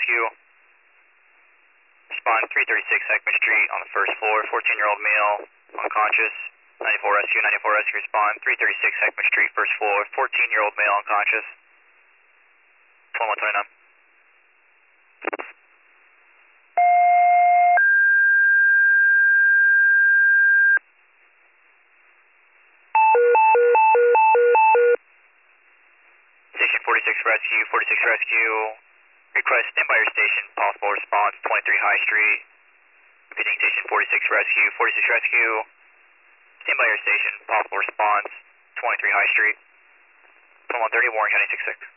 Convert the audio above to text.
Rescue. Respond 336 Heckman Street on the first floor, 14-year-old male, unconscious. 94 Rescue, 94 Rescue, respond 336 Heckman Street, first floor, 14-year-old male, unconscious. 2129. Station 46 Rescue, 46 Rescue. Request stand by your station, possible response, 23 High Street. Repeating Station 46 Rescue, 46 Rescue. Stand by your station, possible response, 23 High Street. 2130, Warren County 66.